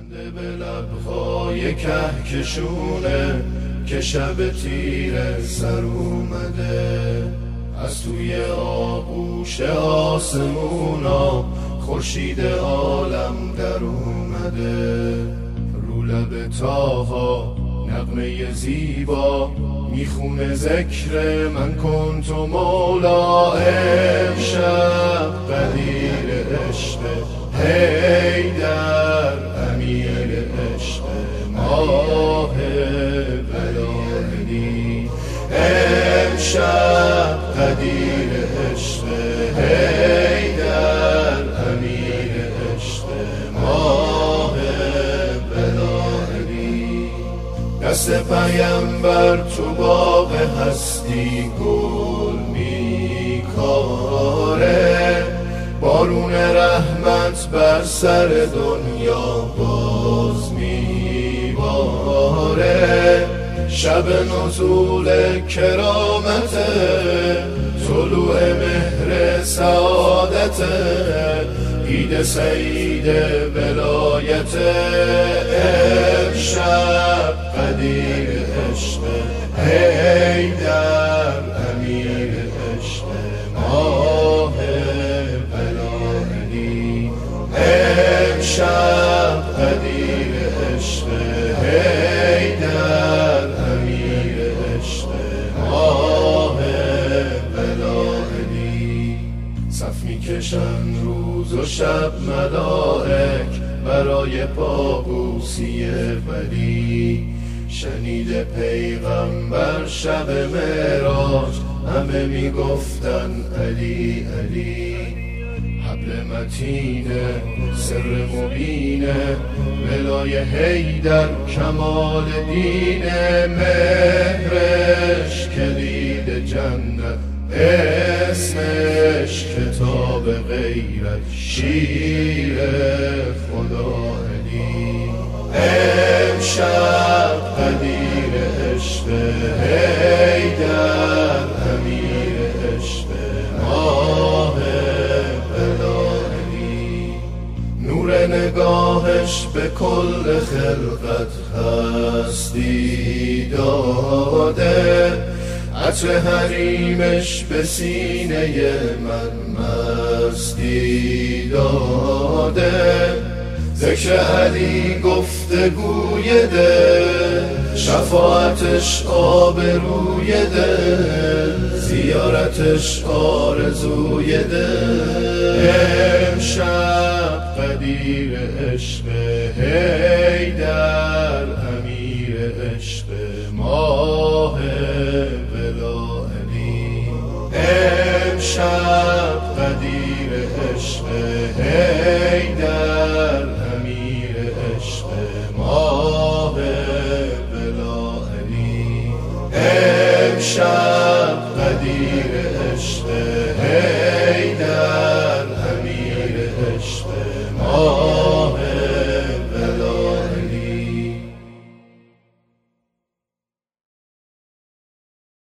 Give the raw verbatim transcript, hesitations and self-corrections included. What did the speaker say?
خنده به لبهای کهکشونه که شب تیره سر اومده، از توی آغوش آسمونا خورشید عالم در اومده. رو لب تاها نغمه زیبا میخونه ذکر من کن تو مولا. امشب قدیر عشق حیدر، امیر عشق ماه بلادی. امشب قدیر عشق حیدر، امیر عشق ماه بلادی. دست پیمبر تو باغ هستی گل میکاره، بارون رحمت بر سر دنیا باز میباره. شب نزول کرامت، طلوع مهر سعادت، عید سعید ولایت. امشب قدیر عشق حیدر، امیر عشق ماه بلادی. امشب قدیر عشق حیدر، امیر عشق ماه بلادی. صف میکشن روز و شب ملائک برای پابوسی ولی. شنیده پیغمبر شب معراج همه میگفتن علی علی. حبل متینه سر مبینه ولای حیدر کمال دینه. مهرش کلید جنت، اسمش کتاب غیرت، شیر خدا علی. امشب قدیر عشق حیدر، امیر عشق ماه بلادی. نور نگاهش به کل خلقت هستی داده، عطر حریمش به سینه من مستی داده. ذکر علی گفتگوی دل، شفاعتش آبروی دل، زیارتش آرزوی دل. امشب قدیر عشق حیدر، امیر عشق ماه بلادی. امشب قدیر عشق حیدر، امیر عشق ماه بلادی. امشب قدیر عشق حیدر، امیر عشق